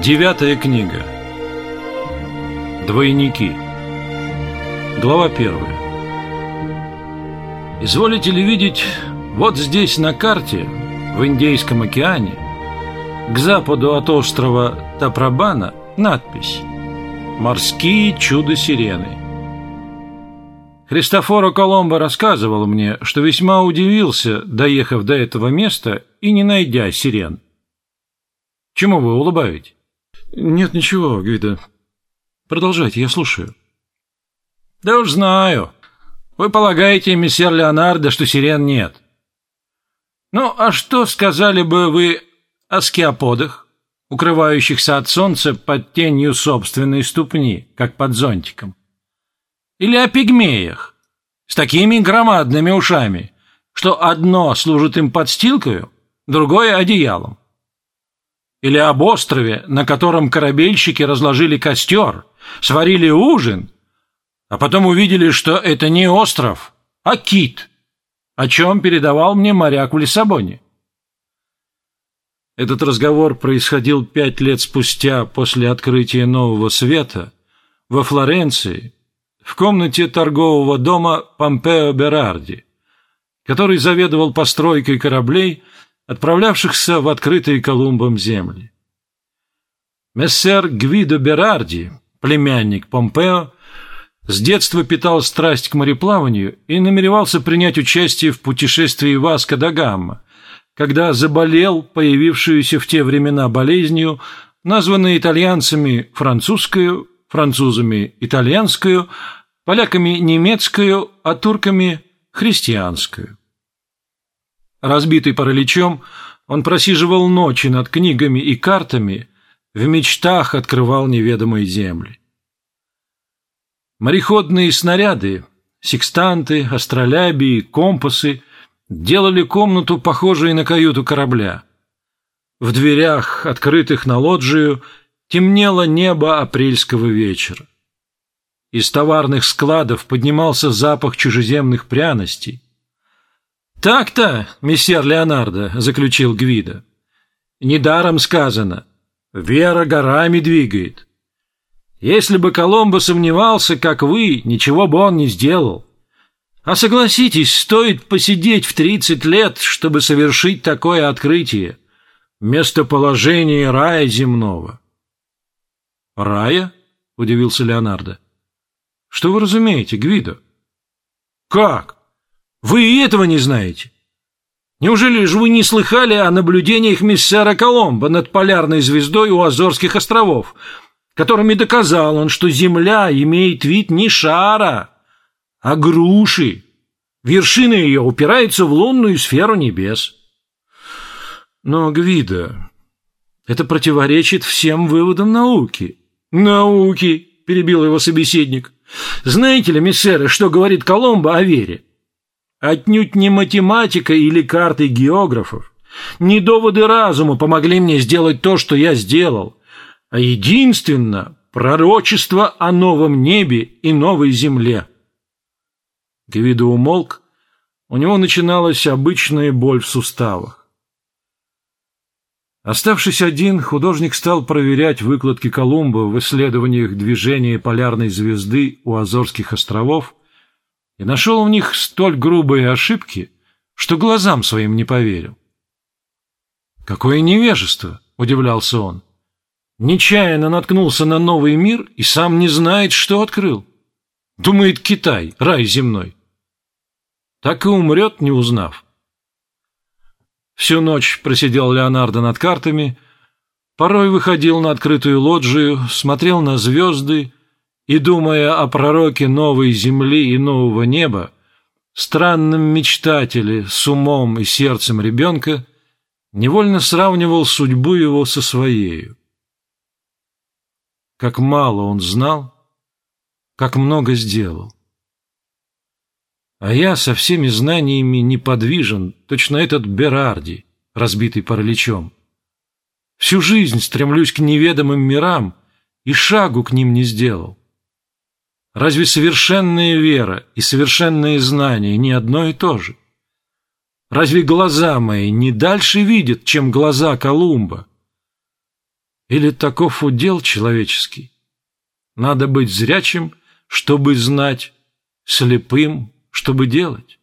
Девятая книга. Двойники. Глава 1. Изволите ли видеть, вот здесь на карте, в Индийском океане, к западу от острова Тапрабана, надпись «Морские чудо-сирены». Христофоро Коломбо рассказывал мне, что весьма удивился, доехав до этого места и не найдя сирен. Чему вы улыбаетесь? Нет, ничего, Гвидо. Продолжайте, я слушаю. Да уж знаю. Вы полагаете, месье Леонардо, что сирен нет. Ну, а что сказали бы вы о скиоподах, укрывающихся от солнца под тенью собственной ступни, как под зонтиком? Или о пигмеях с такими громадными ушами, что одно служит им подстилкою, другое — одеялом? Или об острове, на котором корабельщики разложили костер, сварили ужин, а потом увидели, что это не остров, а кит, о чем передавал мне моряк в Лиссабоне. Этот разговор происходил 5 лет спустя после открытия Нового Света во Флоренции, в комнате торгового дома Помпео Берарди, который заведовал постройкой кораблей, отправлявшихся в открытые Колумбом земли. Мессер Гвидо Берарди, племянник Помпео, с детства питал страсть к мореплаванию и намеревался принять участие в путешествии Васко да Гама, когда заболел появившуюся в те времена болезнью, названной итальянцами французскую, французами итальянскую, поляками немецкую, а турками христианскую. Разбитый параличом, он просиживал ночи над книгами и картами, в мечтах открывал неведомые земли. Мореходные снаряды, секстанты, астролябии, компасы делали комнату похожей на каюту корабля. В дверях, открытых на лоджию, темнело небо апрельского вечера. Из товарных складов поднимался запах чужеземных пряностей. «Так-то, месье Леонардо», — заключил Гвидо, — «недаром сказано, вера горами двигает. Если бы Коломбо сомневался, как вы, ничего бы он не сделал. А согласитесь, стоит посидеть в 30 лет, чтобы совершить такое открытие. Местоположение рая земного». «Рая?» — удивился Леонардо. «Что вы разумеете, Гвидо?» «Как? Вы и этого не знаете? Неужели же вы не слыхали о наблюдениях мессера Коломбо над полярной звездой у Азорских островов, которыми доказал он, что Земля имеет вид не шара, а груши? Вершина ее упирается в лунную сферу небес». «Но, Гвидо, это противоречит всем выводам науки». «Науки», — перебил его собеседник. «Знаете ли, мессеры, что говорит Коломбо о вере? Отнюдь не математика или карты географов, не доводы разума помогли мне сделать то, что я сделал, а единственно пророчество о новом небе и новой земле». Гвидо умолк, у него начиналась обычная боль в суставах. Оставшись один, художник стал проверять выкладки Колумба в исследованиях движения полярной звезды у Азорских островов и нашел в них столь грубые ошибки, что глазам своим не поверил. «Какое невежество!» — удивлялся он. «Нечаянно наткнулся на новый мир и сам не знает, что открыл. Думает, Китай — рай земной. Так и умрет, не узнав». Всю ночь просидел Леонардо над картами, порой выходил на открытую лоджию, смотрел на звезды и, думая о пророке новой земли и нового неба, странном мечтателе с умом и сердцем ребенка, невольно сравнивал судьбу его со своею. Как мало он знал, как много сделал. А я со всеми знаниями неподвижен, точно этот Берарди, разбитый параличом. Всю жизнь стремлюсь к неведомым мирам и шагу к ним не сделал. Разве совершенная вера и совершенные знания не одно и то же? Разве глаза мои не дальше видят, чем глаза Колумба? Или таков удел человеческий? Надо быть зрячим, чтобы знать, слепым, чтобы делать.